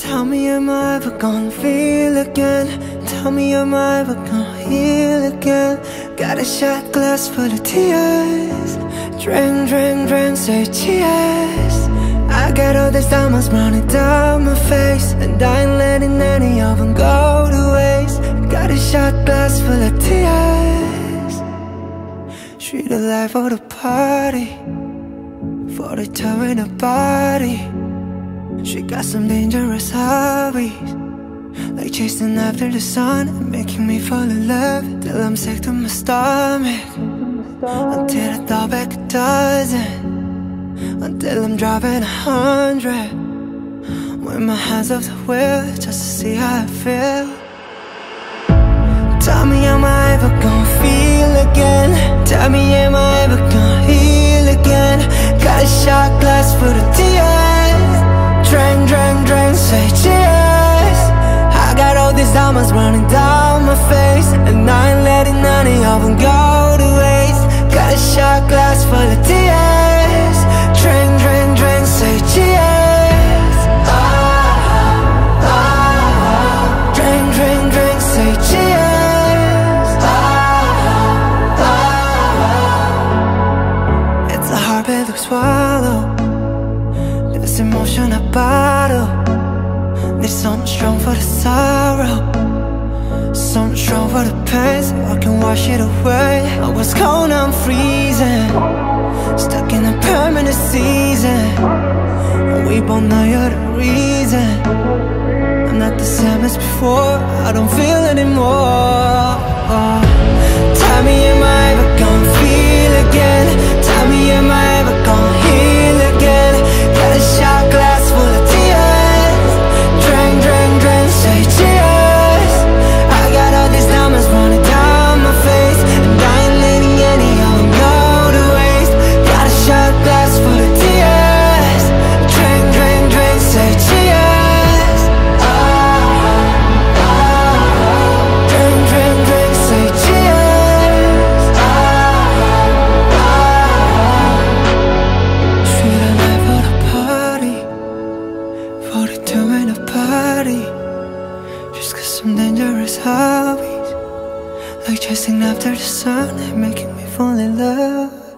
Tell me, am I ever gonna feel again? Tell me, am I ever gonna heal again? Got a shot glass full of tears. Drink, drink, drink, say cheers. I got all these diamonds running down my face, and I ain't letting any of them go to waste. Got a shot glass full of tears. Treat her life for the party, for the toe in her body. She got some dangerous hobbies, like chasing after the sun and making me fall in love till I'm sick to my stomach, until I dial back a dozen, until I'm driving 100, with my hands off the wheel just to see how I feel. Tell me, am I ever gonna feel again? Tell me, am I ever gonna heal again? Got a shot glass full of tears. Drink, drink, drink, say cheers. I got all these diamonds running down my face, and I ain't letting any of them go to waste. Got a shot glass full of tears. Drink, drink, drink, say cheers. Drink, drink, drink, say cheers. It's a hard pill to swallow, this emotion I bottle. There's something strong for the sorrow, something strong for the pain, so I can wash it away. I was cold, now I'm freezing, stuck in a permanent season, and we both know you're the reason. I'm not the same as before, I don't feel anymore. Tell me, am I ever gonna feel again? Tell me, am I ever gonna heal again? Got a shot glass full of tears. Drink, drink, drink, say cheers. I got all these diamonds running down my face, and I ain't letting any of them go to waste. Got a shot glass full of tears. Drink, drink, drink, say cheers. Drink, drink, drink, say cheers. Treat her life for the party, for the two in a party. Just got some dangerous hobbies, like chasing after the sun and making me fall in love.